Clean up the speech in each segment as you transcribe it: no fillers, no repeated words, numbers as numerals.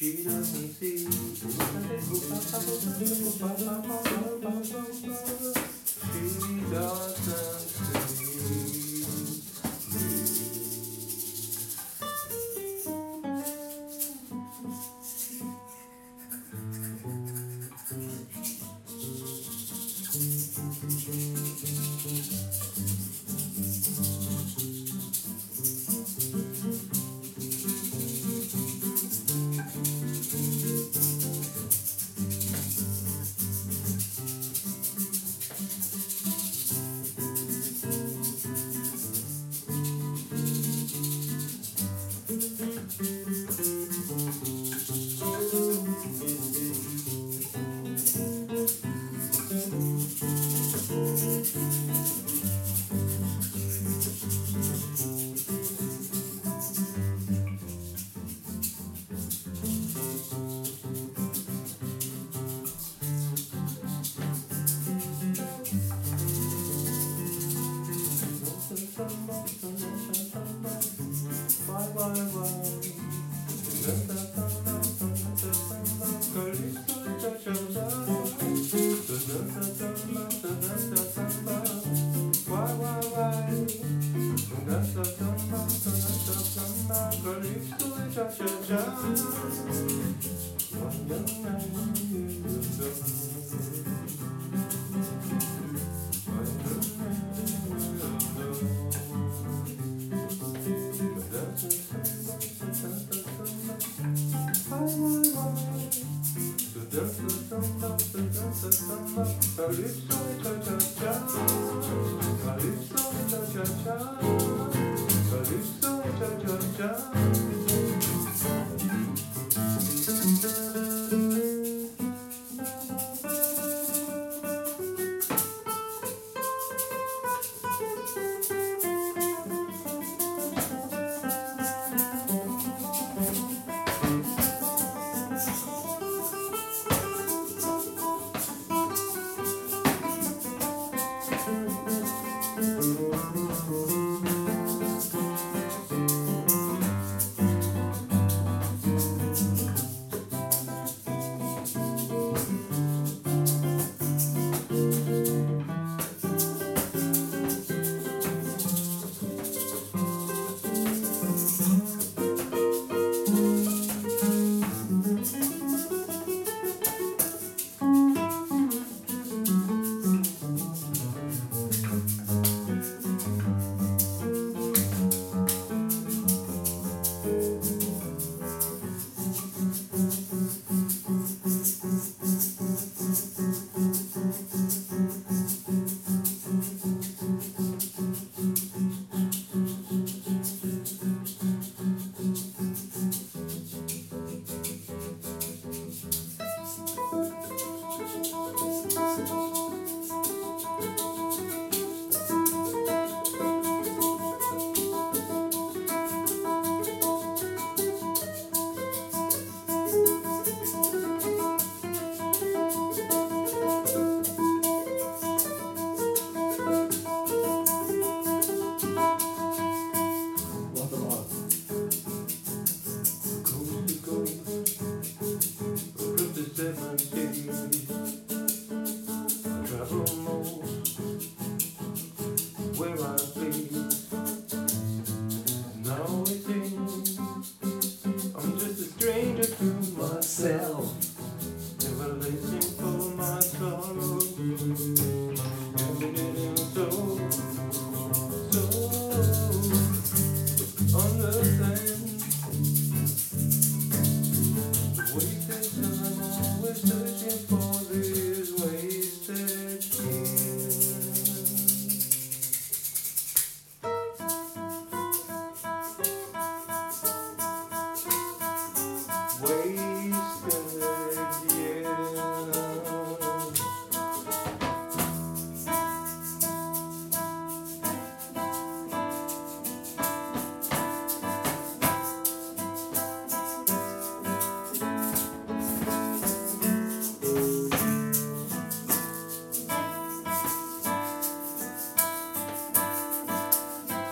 she doesn't see. She doesn't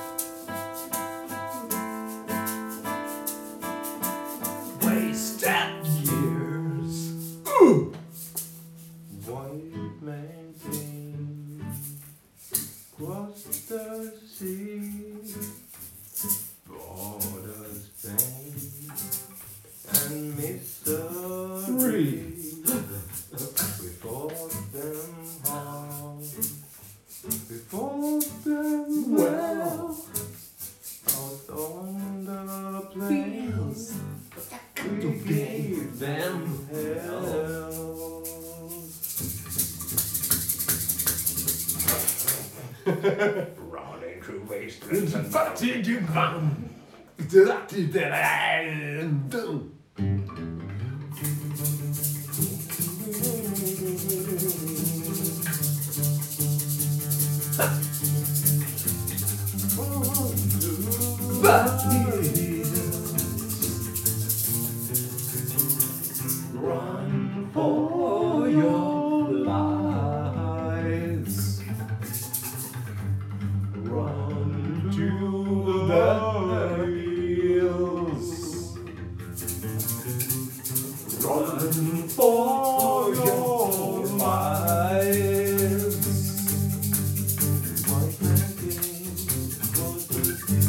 Wasted. free. We fought them hard. We fought them well. Out on the plains, we gave them hell. Running through wastelands and fatigue ground. Run for your lives. Run to the hills. Run for your lives. White man came for the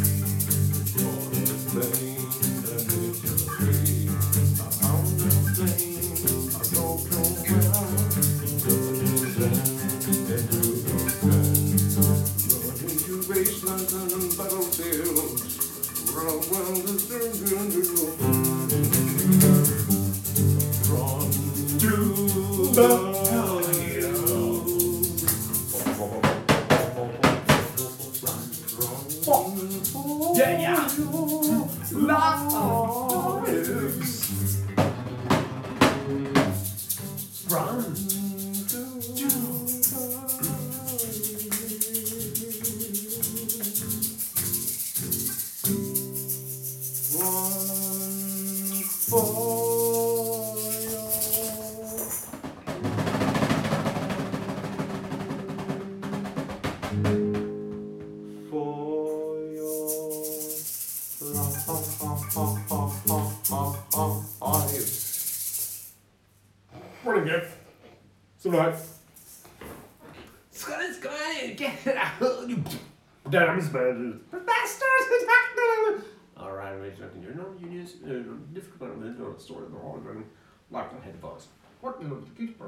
flame that lit your tree. On the flame, I go from around to the and through the fence. Running to wastelands and battlefields. Run around the circle. Run to the Morning, Jeff. So night. Scott, get it out, you Damn bad. bastards! Alright, you're not unions, difficult story of the whole thing. Locked on headphones. What in the keep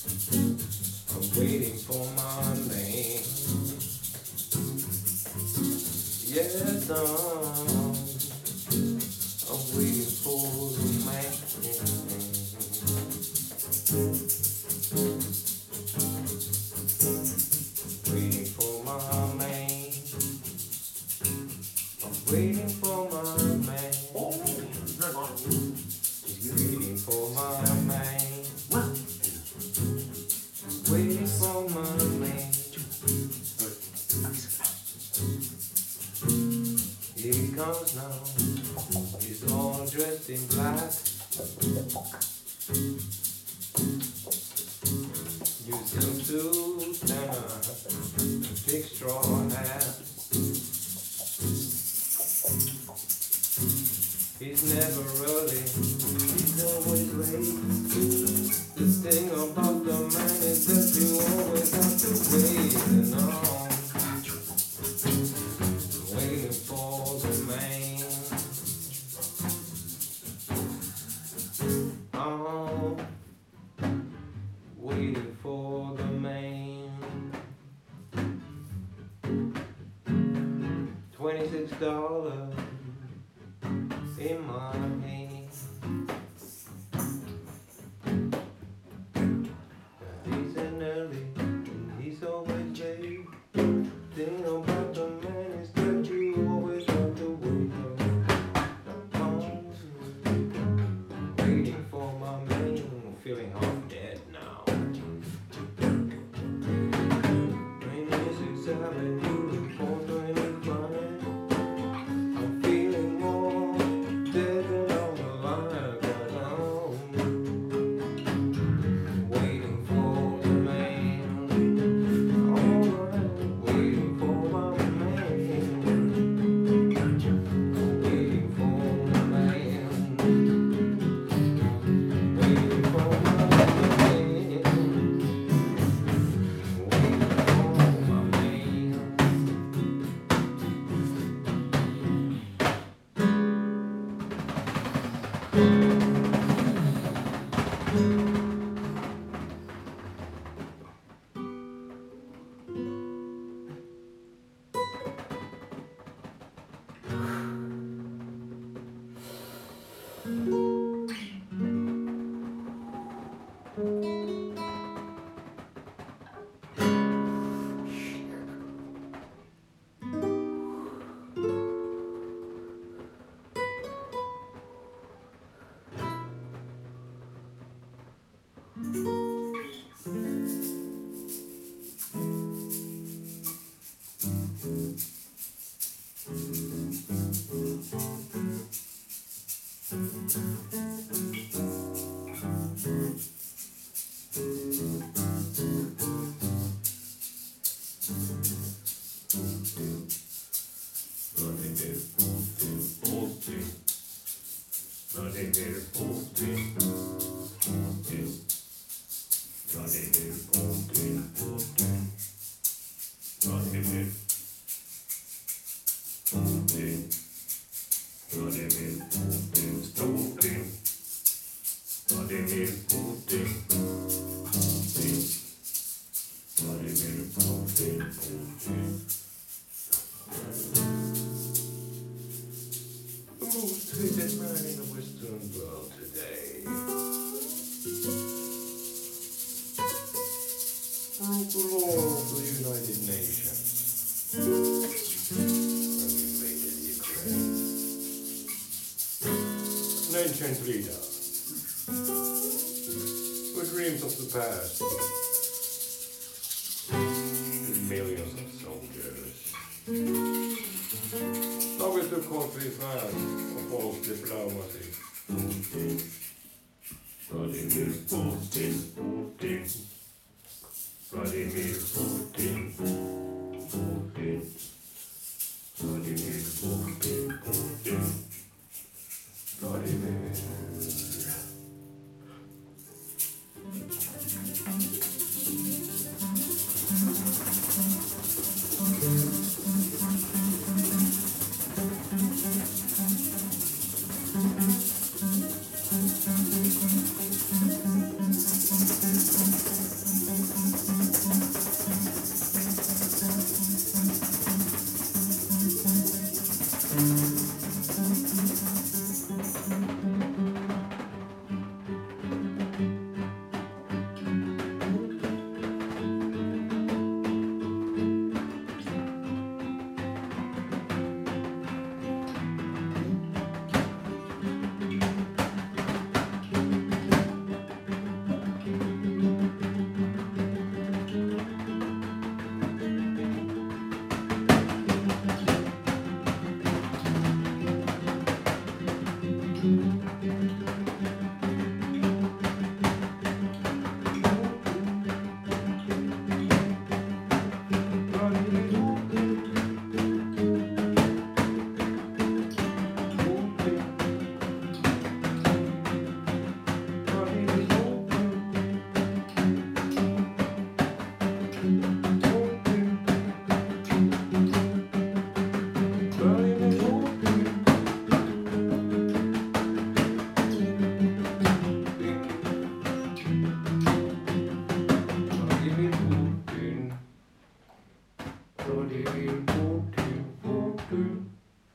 I'm waiting for my name. Yes, I'm waiting for the man. Waiting for my man. I'm waiting for my man. Waiting for my man. Waiting for my man. Here he comes now. He's all dressed in black. Using suit and a big straw hat. He's never early, he's always late. The thing about the man is that you always have to wait and on. Waiting for the man. Oh, waiting for the man. $26 in my hand. He's an early and he's always late. Thing about the man is that you always have to wait. Waiting for my man, feeling half dead now. 26 Avenue, 425. I'm feeling more dead than I'm alive. 'Cause I'm waiting for the man. Alright, waiting for my man. Waiting for the man. Waiting for my man. Waiting for my man. The most hated man in the Western world today. Broke the law of the United Nations. And invaded Ukraine. An ancient leader. With dreams of the past. With millions of soldiers. Now with the country's man of false diplomacy. Vladimir Putin, Putin. Vladimir Putin, Putin. Vladimir Putin, Putin. Vladimir. Daniel Putin, Putin.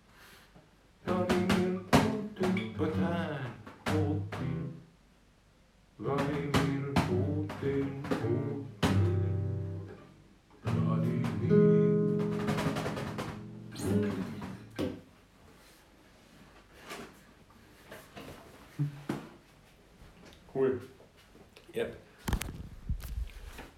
Daniel Putin, Putin, Putin. Vladimir Putin, Putin. Vladimir. Cool. Yep.